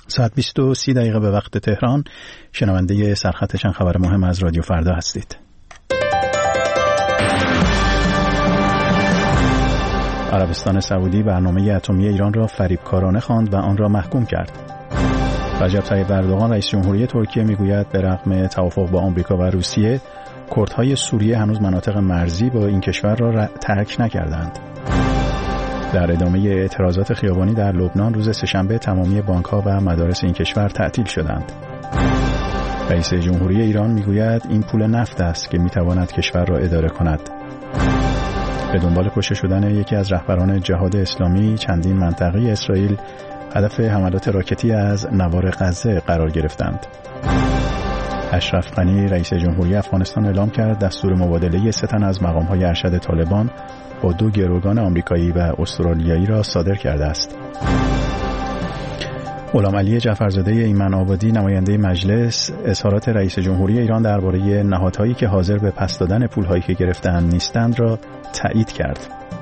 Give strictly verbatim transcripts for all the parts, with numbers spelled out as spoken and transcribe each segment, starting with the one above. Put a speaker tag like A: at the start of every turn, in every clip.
A: ساعت بیست و سی دقیقه به وقت تهران. شنونده سرخط چند خبر مهم از رادیو فردا هستید. عربستان سعودی برنامه اتمی ایران را فریبکارانه خواند و آن را محکوم کرد. رجب طیب اردوغان رئیس جمهوری ترکیه میگوید به رغم توافق با آمریکا و روسیه، کردهای سوریه هنوز مناطق مرزی با این کشور را ترک نکردند. در ادامه اعتراضات خیابانی در لبنان روز سه‌شنبه تمامی بانک‌ها و مدارس این کشور تعطیل شدند. رئیس جمهوری ایران میگوید این پول نفت است که میتواند کشور را اداره کند. به دنبال کشته شدن یکی از رهبران جهاد اسلامی، چندین منطقه اسرائیل هدف حملات راکتی از نوار غزه قرار گرفتند. اشرف غنی رئیس جمهوری افغانستان اعلام کرد دستور مبادله سه تن از مقام‌های ارشد طالبان با دو گروگان آمریکایی و استرالیایی را صادر کرده است. غلام علی جعفرزاده ایمن آبادی نماینده مجلس اظهارات رئیس جمهوری ایران درباره نهادهایی که حاضر به پس دادن پول‌هایی که گرفته‌اند نیستند را تایید کرد.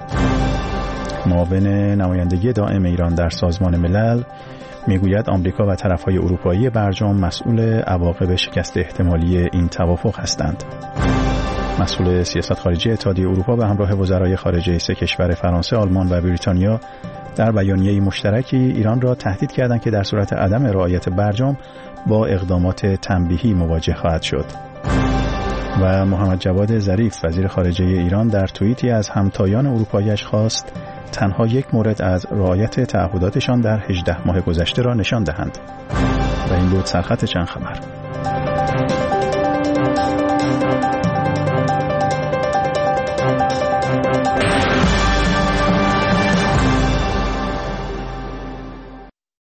A: معاون نمایندگی دائم ایران در سازمان ملل میگوید آمریکا و طرف‌های اروپایی برجام مسئول عواقب شکست احتمالی این توافق هستند. مسئول سیاست خارجی اتحادیه اروپا به همراه وزرای خارجه سه کشور فرانسه، آلمان و بریتانیا در بیانیه مشترکی ایران را تهدید کردند که در صورت عدم رعایت برجام با اقدامات تنبیهی مواجه خواهد شد. و محمد جواد ظریف وزیر خارجه ایران در توییتی از همتایان اروپایی‌اش خواست تنها یک مورد از رعایت تعهداتشان در هجده ماه گذشته را نشان دهند. و این بود سرخط چند خبر.